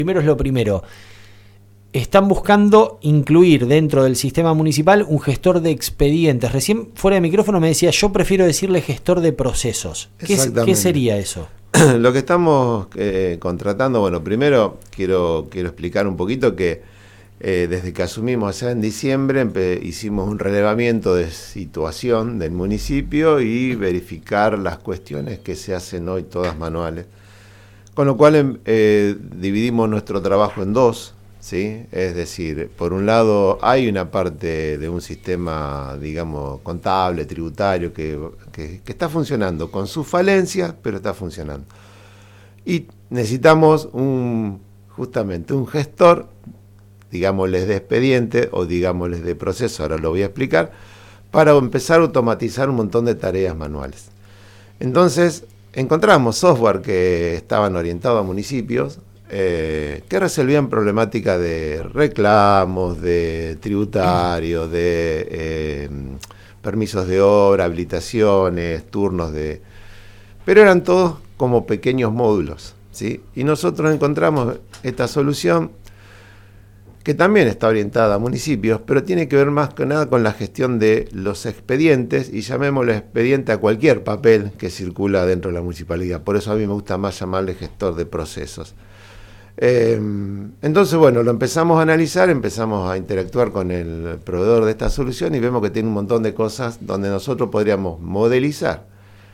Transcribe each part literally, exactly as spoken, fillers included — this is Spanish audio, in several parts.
Primero es lo primero. Están buscando incluir dentro del sistema municipal un gestor de expedientes. Recién fuera de micrófono me decía, yo prefiero decirle gestor de procesos. ¿Qué, ¿qué sería eso? Lo que estamos eh, contratando, bueno, primero quiero, quiero explicar un poquito que eh, desde que asumimos allá en diciembre hicimos un relevamiento de situación del municipio y verificar las cuestiones que se hacen hoy todas manuales. Con lo cual eh, dividimos nuestro trabajo en dos, ¿sí? Es decir, por un lado hay una parte de un sistema, digamos, contable, tributario, que, que, que está funcionando con sus falencias, pero está funcionando. Y necesitamos un, justamente un gestor, digámosles de expediente o digámosles de proceso, ahora lo voy a explicar, para empezar a automatizar un montón de tareas manuales. Entonces, encontramos software que estaban orientados a municipios eh, que resolvían problemáticas de reclamos, de tributarios, de eh, permisos de obra, habilitaciones, turnos de... Pero eran todos como pequeños módulos, ¿sí? Y nosotros encontramos esta solución que también está orientada a municipios, pero tiene que ver más que nada con la gestión de los expedientes, y llamémosle expediente a cualquier papel que circula dentro de la municipalidad. Por eso a mí me gusta más llamarle gestor de procesos. Eh, entonces, bueno, lo empezamos a analizar, empezamos a interactuar con el proveedor de esta solución y vemos que tiene un montón de cosas donde nosotros podríamos modelizar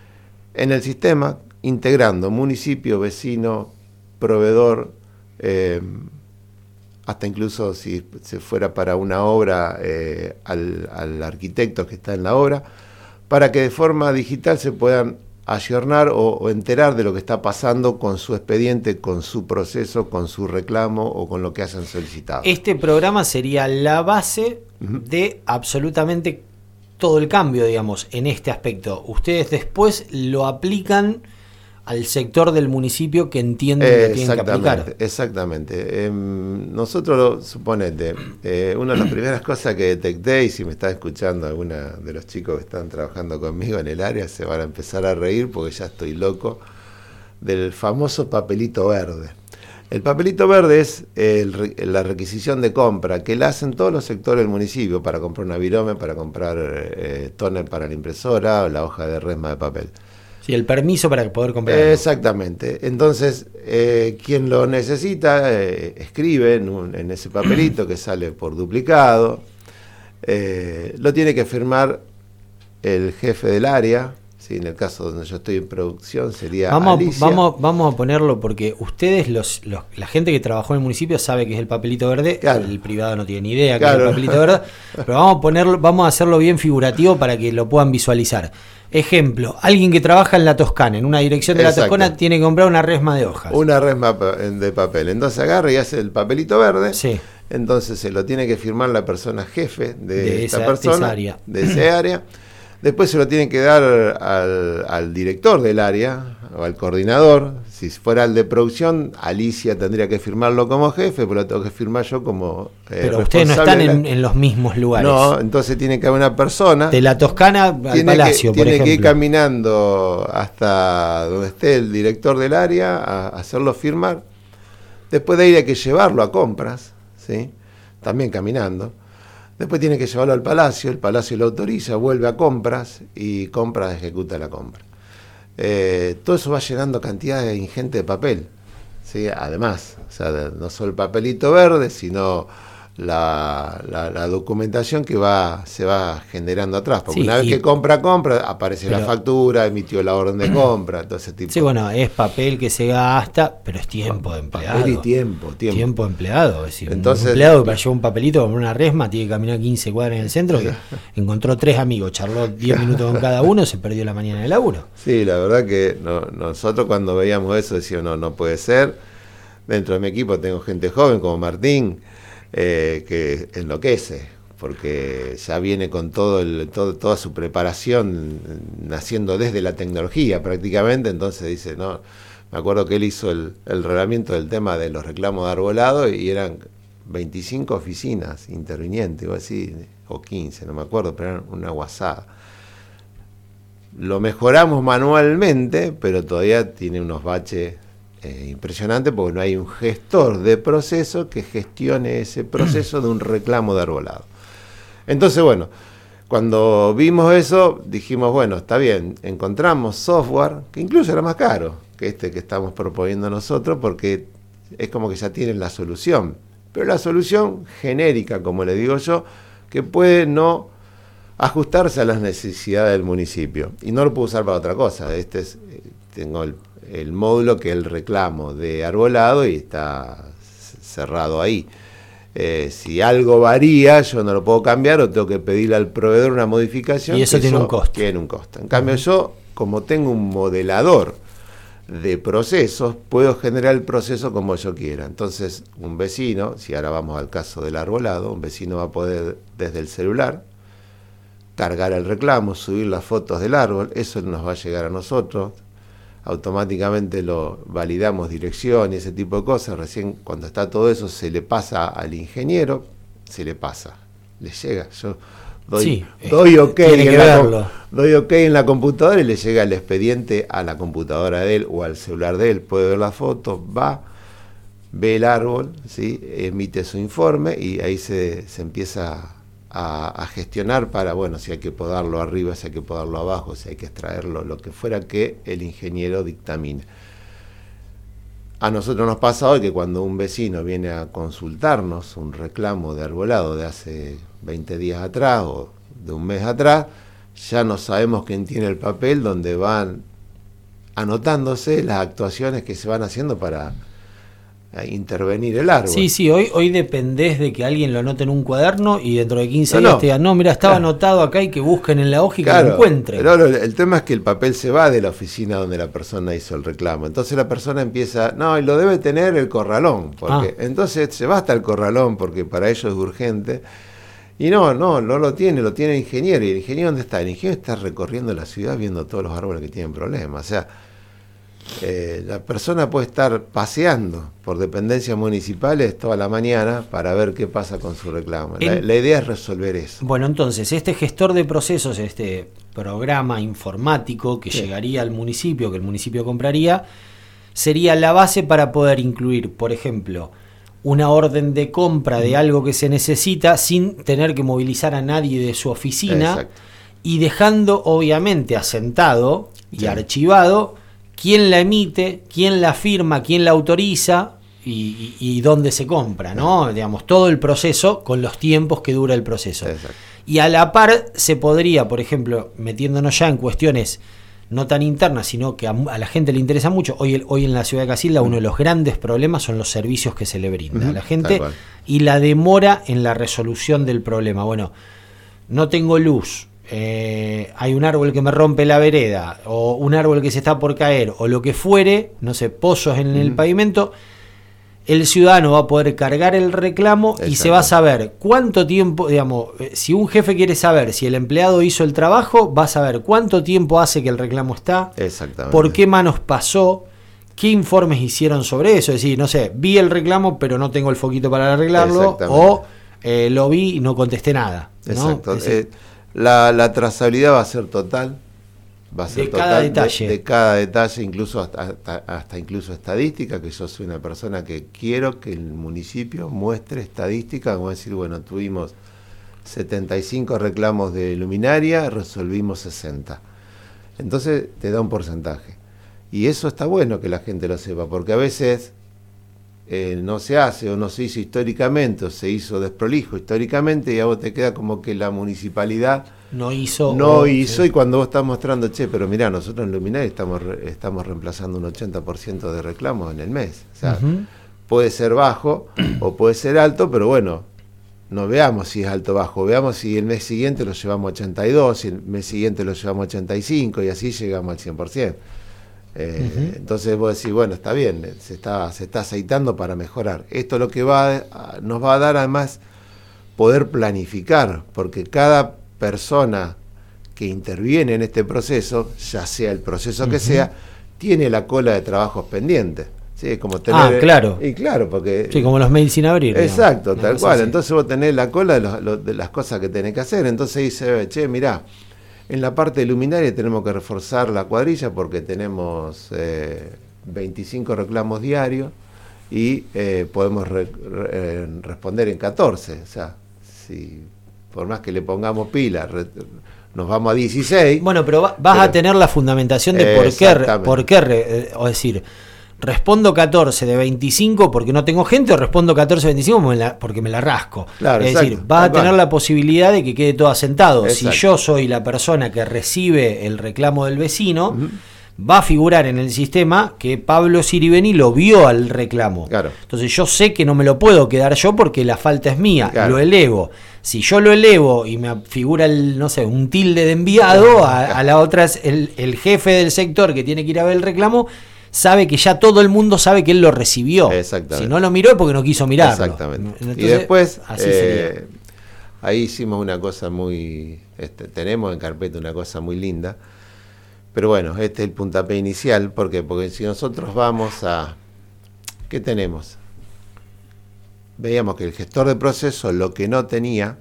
en el sistema, integrando municipio, vecino, proveedor, eh, hasta incluso si se fuera para una obra eh, al, al arquitecto que está en la obra, para que de forma digital se puedan ayornar o, o enterar de lo que está pasando con su expediente, con su proceso, con su reclamo o con lo que hayan solicitado. Este programa sería la base uh-huh. de absolutamente todo el cambio, digamos, en este aspecto. Ustedes después lo aplican al sector del municipio que entienden eh, que tienen que aplicar. Exactamente. Eh, nosotros, suponete, eh, una de las primeras cosas que detecté, y si me está escuchando alguna de los chicos que están trabajando conmigo en el área, se van a empezar a reír porque ya estoy loco, del famoso papelito verde. El papelito verde es el, la requisición de compra que la hacen todos los sectores del municipio para comprar una virome, para comprar eh, tóner para la impresora o la hoja de resma de papel. Sí, el permiso para poder comprar. Exactamente. Entonces, eh, quien lo necesita, eh, escribe en, un, en ese papelito que sale por duplicado, eh, lo tiene que firmar el jefe del área, ¿sí? En el caso donde yo estoy en producción sería vamos, Alicia. Vamos, vamos a ponerlo porque ustedes, los, los la gente que trabajó en el municipio sabe que es el papelito verde, claro. El privado no tiene ni idea que claro. es el papelito verde, pero vamos a ponerlo, vamos a hacerlo bien figurativo para que lo puedan visualizar. Ejemplo, alguien que trabaja en la Toscana, en una dirección de Exacto. la Toscana, tiene que comprar una resma de hojas. Una resma de papel. Entonces agarra y hace el papelito verde. Sí. Entonces se lo tiene que firmar la persona jefe de, de esta esa, persona, de esa área. de ese área. Después se lo tiene que dar al, al director del área o al coordinador. Si fuera el de producción, Alicia tendría que firmarlo como jefe, pero lo tengo que firmar yo como eh, Pero ustedes no están en, en los mismos lugares. No, entonces tiene que haber una persona. De la Toscana al tiene Palacio, que, por Tiene ejemplo. que ir caminando hasta donde esté el director del área a hacerlo firmar. Después de ahí hay que llevarlo a compras, ¿sí? También caminando. Después tiene que llevarlo al Palacio, el Palacio lo autoriza, vuelve a compras y compras ejecuta la compra. Eh, todo eso va llenando cantidades ingentes de papel, ¿sí? Además, o sea, no solo el papelito verde, sino la, la, la documentación que va se va generando atrás. Porque sí, una vez que compra, compra, aparece pero, la factura, emitió la orden de compra, todo ese tipo. Sí, bueno, es papel que se gasta, pero es tiempo de empleado. Papel y tiempo, tiempo. Tiempo de empleado. Es decir, Entonces, un empleado que para llevar un papelito, comprar una resma, tiene que caminar quince cuadras en el centro, que encontró tres amigos, charló diez minutos con cada uno, se perdió la mañana de laburo. Sí, la verdad que no, nosotros cuando veíamos eso decíamos, no, no puede ser. Dentro de mi equipo tengo gente joven como Martín, Eh, que enloquece, porque ya viene con todo el, todo, toda su preparación, naciendo desde la tecnología prácticamente, entonces dice, no, me acuerdo que él hizo el, el reglamento del tema de los reclamos de arbolado y eran veinticinco oficinas intervinientes o así, o quince, no me acuerdo, pero eran una guasada. Lo mejoramos manualmente, pero todavía tiene unos baches eh, impresionante porque no hay un gestor de proceso que gestione ese proceso de un reclamo de arbolado. Entonces, bueno, cuando vimos eso, dijimos, bueno, está bien, encontramos software que incluso era más caro que este que estamos proponiendo nosotros, porque es como que ya tienen la solución. Pero la solución genérica, como le digo yo, que puede no ajustarse a las necesidades del municipio. Y no lo puedo usar para otra cosa. Este es, tengo el, el módulo que es el reclamo de arbolado y está cerrado ahí. Eh, si algo varía, yo no lo puedo cambiar o tengo que pedirle al proveedor una modificación. Y eso tiene eso un costo. Tiene un costo. En cambio, yo, como tengo un modelador de procesos, puedo generar el proceso como yo quiera. Entonces, un vecino, si ahora vamos al caso del arbolado, un vecino va a poder desde el celular cargar el reclamo, subir las fotos del árbol, eso nos va a llegar a nosotros, automáticamente lo validamos dirección y ese tipo de cosas. Recién cuando está todo eso se le pasa al ingeniero, se le pasa, le llega. Yo doy, sí, doy, okay en la, doy ok en la computadora y le llega el expediente a la computadora de él o al celular de él, puede ver la foto, va, ve el árbol, ¿sí? Emite su informe y ahí se, se empieza a, a gestionar para, bueno, si hay que podarlo arriba, si hay que podarlo abajo, si hay que extraerlo, lo que fuera que el ingeniero dictamine. A nosotros nos pasa hoy que cuando un vecino viene a consultarnos un reclamo de arbolado de hace veinte días atrás o de un mes atrás, ya no sabemos quién tiene el papel donde van anotándose las actuaciones que se van haciendo para intervenir el árbol. Sí, sí, hoy, hoy dependés de que alguien lo anote en un cuaderno y dentro de quince no, días no. te digan, no, mira, estaba claro. anotado acá y que busquen en la hoja y claro, que lo encuentren. Pero el tema es que el papel se va de la oficina donde la persona hizo el reclamo. Entonces la persona empieza, no, y lo debe tener el corralón. Porque ah. Entonces se va hasta el corralón porque para ellos es urgente. Y no, no, no lo tiene, lo tiene el ingeniero. ¿Y el ingeniero dónde está? El ingeniero está recorriendo la ciudad viendo todos los árboles que tienen problemas. O sea, eh, la persona puede estar paseando por dependencias municipales toda la mañana para ver qué pasa con su reclamo. La, en, la idea es resolver eso. Bueno, entonces, este gestor de procesos, este programa informático que sí. llegaría al municipio, que el municipio compraría, sería la base para poder incluir, por ejemplo, una orden de compra de algo que se necesita sin tener que movilizar a nadie de su oficina. Exacto. Y dejando obviamente asentado y sí. archivado quién la emite, quién la firma, quién la autoriza y, y, y dónde se compra, ¿no? Sí. Digamos, todo el proceso con los tiempos que dura el proceso. Exacto. Y a la par se podría, por ejemplo, metiéndonos ya en cuestiones no tan internas, sino que a, a la gente le interesa mucho. Hoy, hoy en la ciudad de Casilda uno de los grandes problemas son los servicios que se le brinda uh-huh, a la gente y la demora en la resolución del problema. Bueno, no tengo luz, eh, hay un árbol que me rompe la vereda, o un árbol que se está por caer, o lo que fuere, no sé, pozos en uh-huh. el pavimento. El ciudadano va a poder cargar el reclamo Exacto. y se va a saber cuánto tiempo, digamos, si un jefe quiere saber si el empleado hizo el trabajo, va a saber cuánto tiempo hace que el reclamo está, Exactamente. por qué manos pasó, qué informes hicieron sobre eso. Es decir, no sé, vi el reclamo pero no tengo el foquito para arreglarlo, o eh, lo vi y no contesté nada, ¿no? Exacto. Es decir, eh, la, la trazabilidad va a ser total. Va a ser de total, cada detalle. De, de cada detalle, incluso hasta, hasta, hasta incluso estadística, que yo soy una persona que quiero que el municipio muestre estadística, como decir, bueno, tuvimos setenta y cinco reclamos de luminaria, resolvimos sesenta. Entonces te da un porcentaje. Y eso está bueno que la gente lo sepa, porque a veces eh, no se hace o no se hizo históricamente, o se hizo desprolijo históricamente, y a vos te queda como que la municipalidad no hizo no o, hizo sí. Y cuando vos estás mostrando, che, pero mirá, nosotros en Luminaria estamos estamos reemplazando un ochenta por ciento de reclamos en el mes. O sea, uh-huh. puede ser bajo o puede ser alto, pero bueno, no veamos si es alto o bajo, veamos si el mes siguiente lo llevamos a ochenta y dos, si el mes siguiente lo llevamos a ochenta y cinco, y así llegamos al cien por ciento. Eh, uh-huh. Entonces vos decís, bueno, está bien, se está, se está aceitando para mejorar. Esto lo que va a, nos va a dar además poder planificar, porque cada persona que interviene en este proceso, ya sea el proceso uh-huh. que sea, tiene la cola de trabajos pendientes. ¿Sí? Como tener, ah, claro. Y claro, porque... Sí, como los mails sin abrir. Exacto, digamos. tal cual. Así. Entonces vos tenés la cola de, los, lo, de las cosas que tenés que hacer. Entonces dice, che, mirá, en la parte de luminaria tenemos que reforzar la cuadrilla porque tenemos eh, veinticinco reclamos diarios y eh, podemos re, re, responder en catorce. O sea, si por más que le pongamos pila, re, nos vamos a dieciséis. Bueno, pero va, vas pero, a tener la fundamentación de por qué, por qué re, o decir, respondo catorce de veinticinco porque no tengo gente, o respondo catorce de veinticinco porque me la, porque me la rasco. Claro, es exacto, decir, vas a tener la posibilidad de que quede todo asentado. Exacto. Si yo soy la persona que recibe el reclamo del vecino, uh-huh. va a figurar en el sistema que Pablo Siribeni lo vio al reclamo. Claro. Entonces yo sé que no me lo puedo quedar yo porque la falta es mía, claro. Lo elevo. Si yo lo elevo y me figura el, no sé, un tilde de enviado, a, a la otra es el, el jefe del sector que tiene que ir a ver el reclamo, sabe que ya todo el mundo sabe que él lo recibió. Exactamente. Si no lo miró es porque no quiso mirarlo. Exactamente. Entonces, y después, así eh, ahí hicimos una cosa muy, este, tenemos en carpeta una cosa muy linda. Pero bueno, este es el puntapié inicial. ¿Por qué? Porque si nosotros vamos a... ¿Qué tenemos? Veíamos que el gestor de proceso lo que no tenía,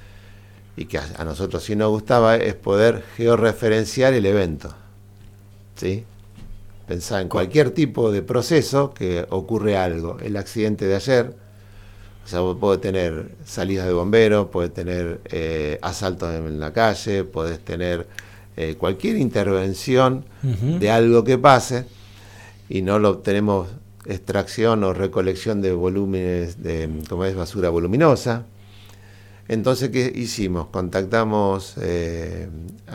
y que a, a nosotros sí nos gustaba, es poder georreferenciar el evento. ¿Sí? Pensá en cualquier tipo de proceso que ocurre algo. El accidente de ayer, o sea, vos podés tener salidas de bomberos, podés tener eh, asaltos en la calle, podés tener... Eh, cualquier intervención uh-huh. de algo que pase y no lo tenemos extracción o recolección de volúmenes de, como es, basura voluminosa. Entonces, ¿qué hicimos? Contactamos eh,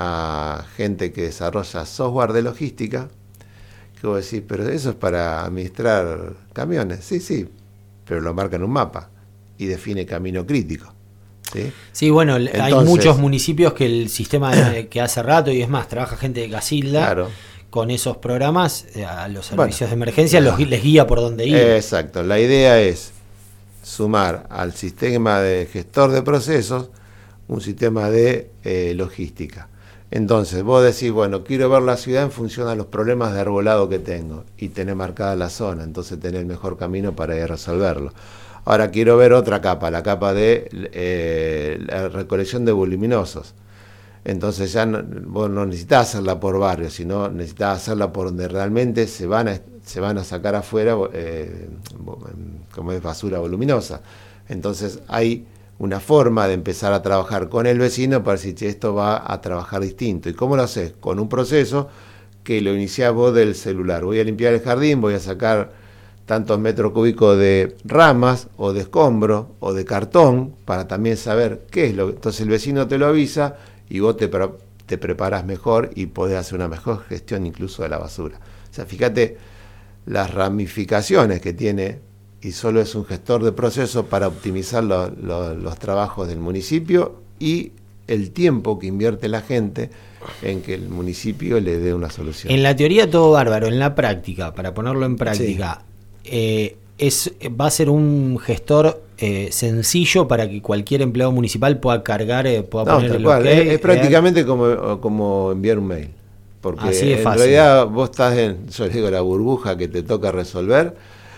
a gente que desarrolla software de logística, que vos decís, pero eso es para administrar camiones. Sí, sí, pero lo marca en un mapa y define camino crítico. ¿Sí? Sí, bueno, entonces, hay muchos municipios que el sistema que hace rato, y es más, trabaja gente de Casilda, claro. Con esos programas, a los servicios bueno, de emergencia los, les guía por dónde ir. Exacto, la idea es sumar al sistema de gestor de procesos un sistema de eh, logística. Entonces vos decís, bueno, quiero ver la ciudad en función a los problemas de arbolado que tengo y tener marcada la zona, entonces tener el mejor camino para ir a resolverlo. Ahora quiero ver otra capa, la capa de eh, la recolección de voluminosos. Entonces ya no, vos no necesitas hacerla por barrio, sino necesitas hacerla por donde realmente se van a, se van a sacar afuera eh, como es basura voluminosa. Entonces hay una forma de empezar a trabajar con el vecino para decir, che, esto va a trabajar distinto. ¿Y cómo lo haces? Con un proceso que lo iniciás vos del celular. Voy a limpiar el jardín, voy a sacar tantos metros cúbicos de ramas o de escombro o de cartón para también saber qué es lo que... Entonces el vecino te lo avisa y vos te, te preparás mejor y podés hacer una mejor gestión incluso de la basura. O sea, fíjate las ramificaciones que tiene y solo es un gestor de procesos para optimizar lo, lo, los trabajos del municipio y el tiempo que invierte la gente en que el municipio le dé una solución. En la teoría todo bárbaro, en la práctica, para ponerlo en práctica... Sí. Eh, es, va a ser un gestor eh, sencillo para que cualquier empleado municipal pueda cargar, eh, pueda no, poner el cual, okay, es, es prácticamente como, como enviar un mail. Porque así es en fácil. realidad vos estás en, yo les digo, la burbuja que te toca resolver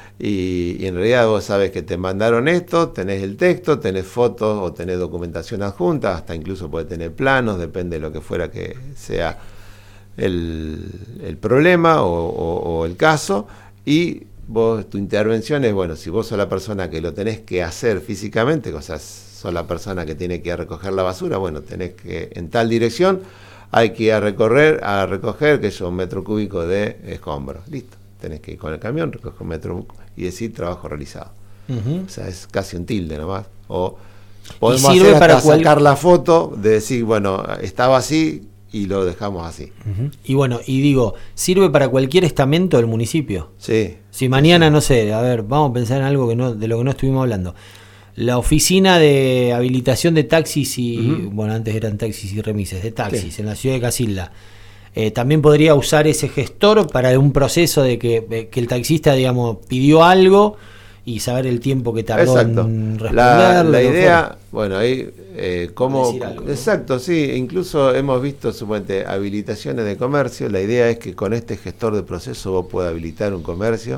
y, y en realidad vos sabés que te mandaron esto, tenés el texto, tenés fotos o tenés documentación adjunta, hasta incluso podés tener planos, depende de lo que fuera que sea el, el problema o, o, o el caso, y vos, tu intervención es, bueno, si vos sos la persona que lo tenés que hacer físicamente, o sea, sos la persona que tiene que ir a recoger la basura, bueno, tenés que, en tal dirección, hay que ir a recorrer, a recoger, que es un metro cúbico de escombros. Listo, tenés que ir con el camión, recoger un metro y decir trabajo realizado. Uh-huh. O sea, es casi un tilde nomás. O podemos hacer hasta para sacar cual... la foto de decir, bueno, estaba así y lo dejamos así. Uh-huh. Y bueno, y digo, ¿sirve para cualquier estamento del municipio? Sí. Si mañana, sí. no sé, a ver, vamos a pensar en algo que no, de lo que no estuvimos hablando. La oficina de habilitación de taxis y, uh-huh. bueno, antes eran taxis y remises, de taxis, sí. en la ciudad de Casilda. Eh, también podría usar ese gestor para un proceso de que, que el taxista, digamos, pidió algo y saber el tiempo que tardó exacto. en responder. La, la idea, bueno, ahí, eh, cómo... Algo, ¿no? Exacto, sí, incluso hemos visto, suponete, habilitaciones de comercio. La idea es que con este gestor de proceso vos puedas habilitar un comercio.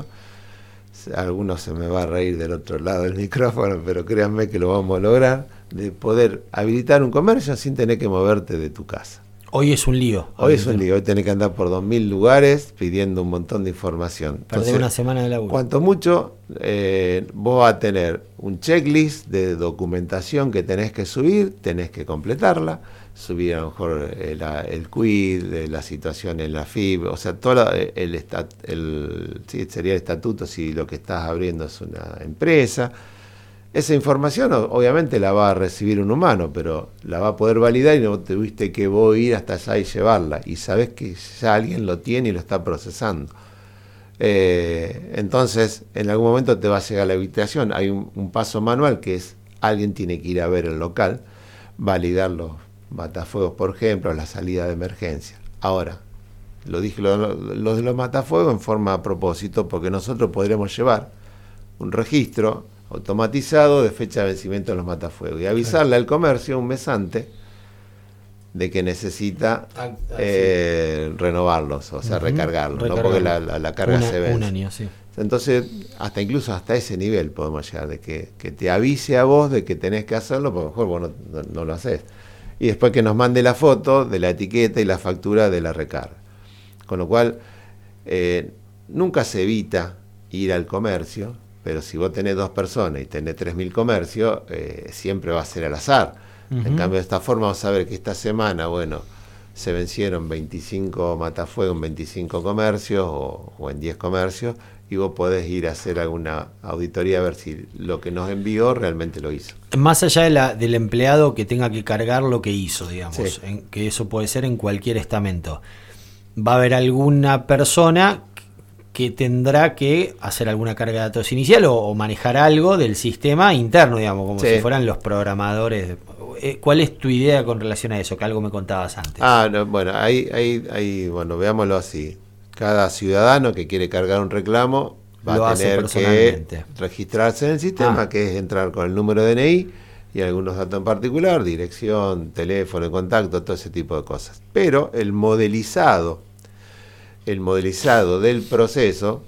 Algunos se me va a reír del otro lado del micrófono, pero créanme que lo vamos a lograr, de poder habilitar un comercio sin tener que moverte de tu casa. Hoy es un lío. Hoy es un lío, hoy tenés que andar por dos mil lugares pidiendo un montón de información. Perder una semana de laburo. Cuanto mucho, eh, vos vas a tener un checklist de documentación que tenés que subir, tenés que completarla, subir a lo mejor el, el quid, la situación en la F I B, o sea, todo la, el, estat, el sí, sería el estatuto si lo que estás abriendo es una empresa. Esa información obviamente la va a recibir un humano, pero la va a poder validar y no tuviste que vos ir hasta allá y llevarla. Y sabés que ya alguien lo tiene y lo está procesando. Eh, entonces, en algún momento te va a llegar la invitación. Hay un, un paso manual que es, alguien tiene que ir a ver el local, validar los matafuegos, por ejemplo, la salida de emergencia. Ahora, lo dije lo, lo de los matafuegos en forma a propósito, porque nosotros podremos llevar un registro automatizado de fecha de vencimiento de los matafuegos y avisarle al comercio un mes antes de que necesita ah, eh, sí. renovarlos, o sea, uh-huh. recargarlos, recargarlo. ¿no? Porque la, la, la carga Una, se vence. Un año, sí. Entonces, hasta incluso hasta ese nivel podemos llegar, de que, que te avise a vos de que tenés que hacerlo, porque mejor vos no, no, no lo haces. Y después que nos mande la foto de la etiqueta y la factura de la recarga. Con lo cual, eh, nunca se evita ir al comercio, pero si vos tenés dos personas y tenés tres mil comercios, eh, siempre va a ser al azar. Uh-huh. En cambio, de esta forma vamos a ver que esta semana, bueno, se vencieron veinticinco matafuegos en veinticinco comercios o, o en diez comercios, y vos podés ir a hacer alguna auditoría a ver si lo que nos envió realmente lo hizo. Más allá de la, del empleado que tenga que cargar lo que hizo, digamos, sí. en, que eso puede ser en cualquier estamento, va a haber alguna persona que tendrá que hacer alguna carga de datos inicial o, o manejar algo del sistema interno, digamos, como sí. si fueran los programadores. ¿Cuál es tu idea con relación a eso? Que algo me contabas antes. Ah, no, bueno, ahí, ahí, ahí, bueno, veámoslo así. Cada ciudadano que quiere cargar un reclamo va Lo a tener que registrarse en el sistema, ah. que es entrar con el número de D N I y algunos datos en particular, dirección, teléfono, contacto, todo ese tipo de cosas. Pero el modelizado el modelizado del proceso,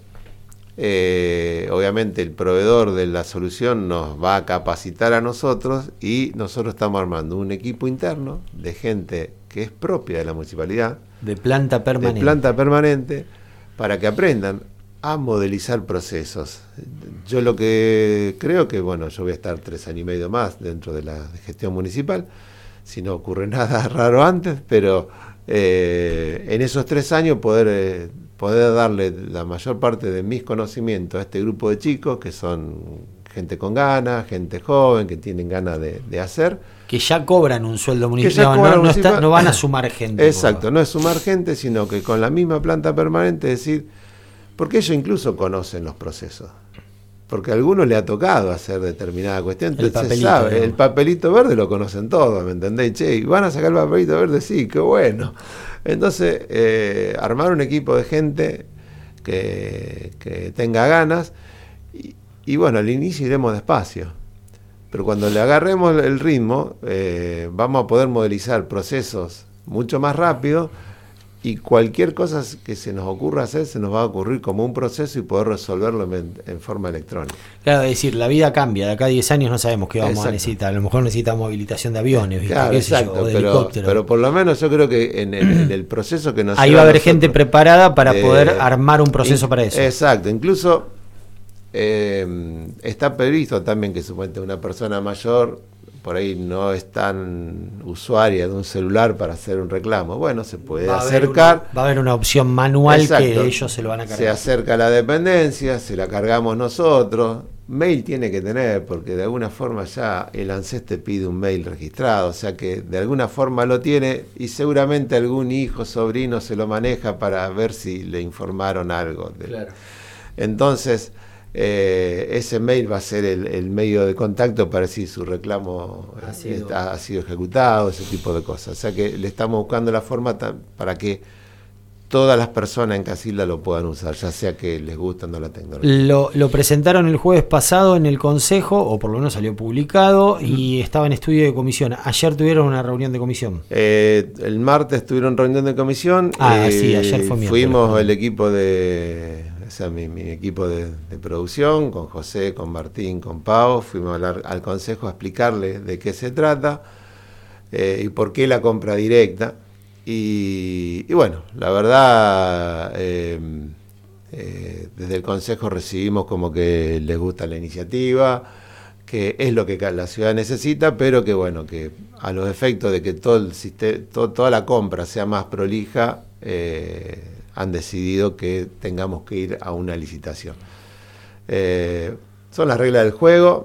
eh, obviamente el proveedor de la solución nos va a capacitar a nosotros y nosotros estamos armando un equipo interno de gente que es propia de la municipalidad, de planta permanente, de planta permanente para que aprendan a modelizar procesos. Yo lo que creo que, bueno, yo voy a estar tres años y medio más dentro de la gestión municipal, si no ocurre nada raro antes, pero Eh, en esos tres años poder, eh, poder darle la mayor parte de mis conocimientos a este grupo de chicos que son gente con ganas, gente joven, que tienen ganas de, de hacer. Que ya cobran un sueldo municipal, no, no, municipal. Está, no van a sumar gente. Exacto, por... no es sumar gente, sino que con la misma planta permanente decir, porque ellos incluso conocen los procesos. Porque a algunos le ha tocado hacer determinada cuestión, entonces el papelito, se sabe, ¿no? El papelito verde lo conocen todos, ¿me entendéis? Che, ¿y van a sacar el papelito verde? Sí, qué bueno. Entonces, eh, armar un equipo de gente que, que tenga ganas, y, y bueno, al inicio iremos despacio, pero cuando le agarremos el ritmo, eh, vamos a poder modelizar procesos mucho más rápido, y cualquier cosa que se nos ocurra hacer se nos va a ocurrir como un proceso y poder resolverlo en, en forma electrónica. Claro, es decir, la vida cambia, de acá a diez años no sabemos qué vamos exacto. a necesitar, a lo mejor necesitamos habilitación de aviones, ¿viste? Claro, exacto, yo, o de pero, helicóptero. Pero por lo menos yo creo que en el, en el proceso que nos ahí va a haber nosotros, gente preparada para eh, poder armar un proceso y, para eso. Exacto, incluso eh, está previsto también que supuestamente una persona mayor por ahí no es tan usuaria de un celular para hacer un reclamo. Bueno, se puede va acercar. Una, va a haber una opción manual. Exacto, que ellos se lo van a cargar. Se acerca a la dependencia, se la cargamos nosotros. Mail tiene que tener, porque de alguna forma ya el ANSES te pide un mail registrado, o sea que de alguna forma lo tiene y seguramente algún hijo, sobrino se lo maneja para ver si le informaron algo. De... Claro. Entonces... Eh, ese mail va a ser el, el medio de contacto para si su reclamo ha sido. Está, ha sido ejecutado, ese tipo de cosas. O sea que le estamos buscando la forma para que todas las personas en Casilda lo puedan usar, ya sea que les guste o no la tecnología. Lo, lo presentaron el jueves pasado en el Consejo, o por lo menos salió publicado, uh-huh. y estaba en estudio de comisión. Ayer tuvieron una reunión de comisión. Eh, el martes tuvieron reunión de comisión. Ah, eh, sí, ayer fue miércoles. Fuimos el equipo de... O sea, mi, mi equipo de, de producción, con José, con Martín, con Pau, fuimos a hablar al Consejo a explicarle de qué se trata eh, y por qué la compra directa. y, y bueno, la verdad, eh, eh, desde el Consejo recibimos como que les gusta la iniciativa, que es lo que la ciudad necesita, pero que bueno, que a los efectos de que todo el sistema, todo, toda la compra sea más prolija, eh, han decidido que tengamos que ir a una licitación. Eh, son las reglas del juego.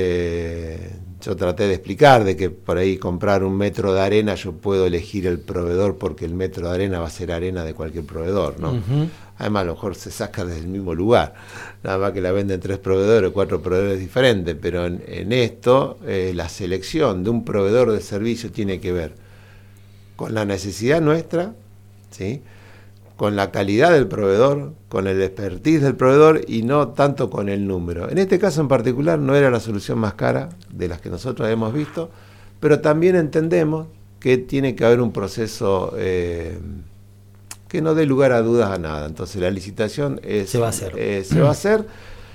eh, yo traté de explicar de que por ahí comprar un metro de arena, yo puedo elegir el proveedor porque el metro de arena va a ser arena de cualquier proveedor, ¿no? Uh-huh. Además, a lo mejor se saca desde el mismo lugar, nada más que la venden tres proveedores o cuatro proveedores diferentes, pero en, en esto eh, la selección de un proveedor de servicio tiene que ver con la necesidad nuestra, ¿sí?, con la calidad del proveedor, con el expertise del proveedor y no tanto con el número. En este caso en particular no era la solución más cara de las que nosotros hemos visto, pero también entendemos que tiene que haber un proceso eh, que no dé lugar a dudas a nada. Entonces la licitación es, se va a hacer. Eh, se va a hacer.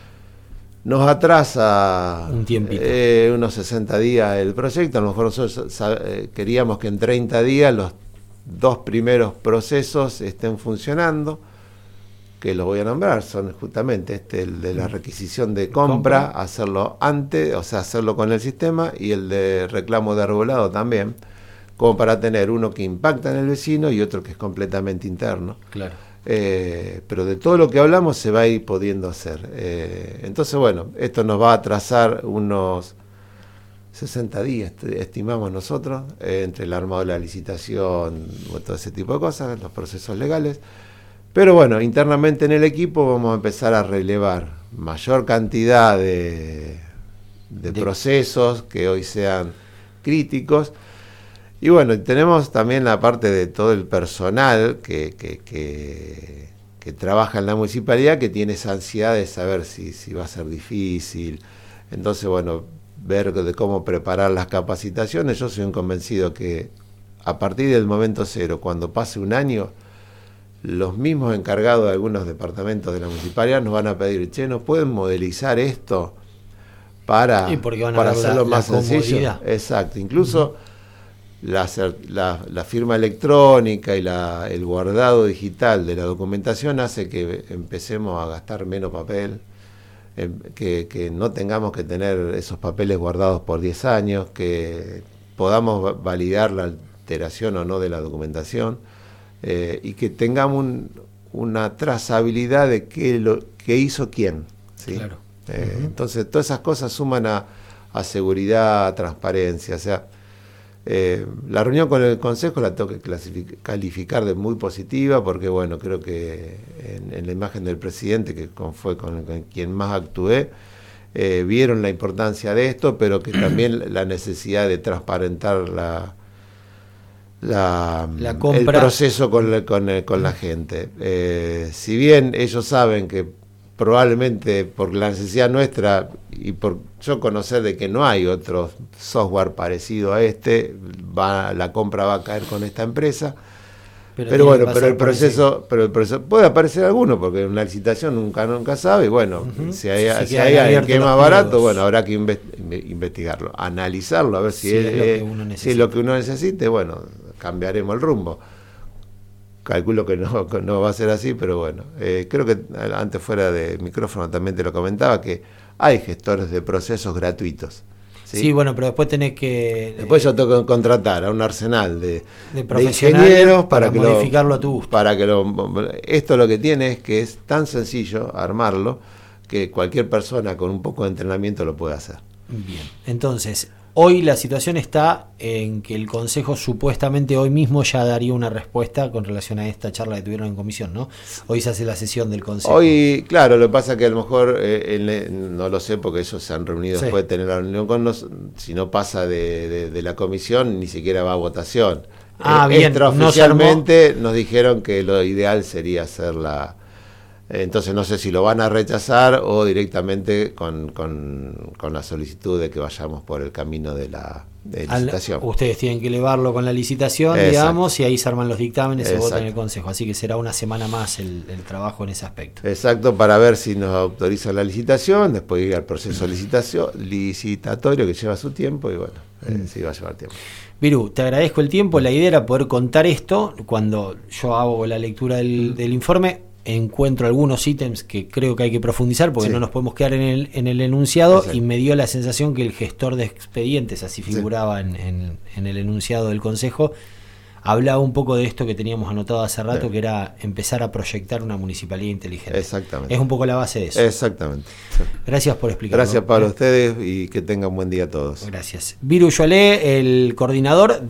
Nos atrasa un tiempito. Eh, unos sesenta días el proyecto. A lo mejor nosotros eh, queríamos que en treinta días los dos primeros procesos estén funcionando, que los voy a nombrar, son justamente este, el de la requisición de compra, compra, hacerlo antes, o sea, hacerlo con el sistema, y el de reclamo de arbolado también, como para tener uno que impacta en el vecino y otro que es completamente interno. Claro. Eh, pero de todo lo que hablamos se va a ir pudiendo hacer. Eh, entonces, bueno, esto nos va a atrasar unos sesenta días, estimamos nosotros, eh, entre el armado de la licitación, todo ese tipo de cosas, los procesos legales. Pero bueno, internamente en el equipo vamos a empezar a relevar mayor cantidad de, de, de procesos que hoy sean críticos. Y bueno, tenemos también la parte de todo el personal que, que, que, que trabaja en la municipalidad, que tiene esa ansiedad de saber si, si va a ser difícil. Entonces, bueno, ver de cómo preparar las capacitaciones. Yo soy un convencido que a partir del momento cero, cuando pase un año, los mismos encargados de algunos departamentos de la municipalidad nos van a pedir, che, ¿nos pueden modelizar esto para, para hacerlo la, más la sencillo? Exacto, incluso uh-huh. la, la, la firma electrónica y la, el guardado digital de la documentación hace que empecemos a gastar menos papel, eh, que, que no tengamos que tener esos papeles guardados por diez años, que podamos validar la alteración o no de la documentación, eh, y que tengamos un, una trazabilidad de qué, lo, qué hizo quién, ¿sí? Claro. Eh, uh-huh. Entonces todas esas cosas suman a, a seguridad, a transparencia. O sea, eh, la reunión con el Consejo la tengo que calificar de muy positiva, porque bueno, creo que en, en la imagen del presidente, que con, fue con, con quien más actué, eh, vieron la importancia de esto, pero que también la necesidad de transparentar la, la, la compra, el proceso con, con, con la gente. Eh, si bien ellos saben que probablemente por la necesidad nuestra y por yo conocer de que no hay otro software parecido a este, va, la compra va a caer con esta empresa. Pero, pero bueno, pero el proceso, pero el proceso puede aparecer alguno, porque en una licitación nunca nunca sabe. Bueno, uh-huh. si hay, si hay alguien que es más barato, bueno, habrá que inve- investigarlo, analizarlo, a ver si, si, es, es, lo que uno si es lo que uno necesite. Bueno, cambiaremos el rumbo. Calculo que no, que no va a ser así, pero bueno, eh, creo que antes fuera de micrófono también te lo comentaba, que hay gestores de procesos gratuitos. Sí, sí, bueno, pero después tenés que... Después eh, yo tengo que contratar a un arsenal de, de, de ingenieros para, para que modificarlo lo, a tu gusto. Para que lo, esto lo que tiene es que es tan sencillo armarlo que cualquier persona con un poco de entrenamiento lo puede hacer. Bien, entonces... Hoy la situación está en que el Consejo supuestamente hoy mismo ya daría una respuesta con relación a esta charla que tuvieron en comisión, ¿no? Hoy se hace la sesión del Consejo. Hoy, claro, lo que pasa es que a lo mejor, eh, en, no lo sé porque ellos se han reunido sí. después de tener la reunión con nosotros, si no pasa de, de, de la comisión, ni siquiera va a votación. Ah, eh, bien. Extraoficialmente nos dijeron que lo ideal sería hacer la... Entonces no sé si lo van a rechazar o directamente con, con, con la solicitud de que vayamos por el camino de la de licitación. Al, ustedes tienen que elevarlo con la licitación, Exacto. digamos, y ahí se arman los dictámenes, Exacto. se vota en el Consejo. Así que será una semana más el, el trabajo en ese aspecto. Exacto, para ver si nos autoriza la licitación, después ir al proceso licitación, licitatorio que lleva su tiempo y bueno, mm. eh, sí va a llevar tiempo. Viru, te agradezco el tiempo. La idea era poder contar esto. Cuando yo hago la lectura del, del informe, encuentro algunos ítems que creo que hay que profundizar porque sí. no nos podemos quedar en el, en el enunciado. Exacto. Y me dio la sensación que el gestor de expedientes, así figuraba sí. en, en, en el enunciado del Consejo, hablaba un poco de esto que teníamos anotado hace rato, sí. que era empezar a proyectar una municipalidad inteligente. Exactamente. Es un poco la base de eso. Exactamente. Sí. Gracias por explicarlo. Gracias, Pablo, a ustedes y que tengan buen día a todos. Gracias. Viru Joalé, el coordinador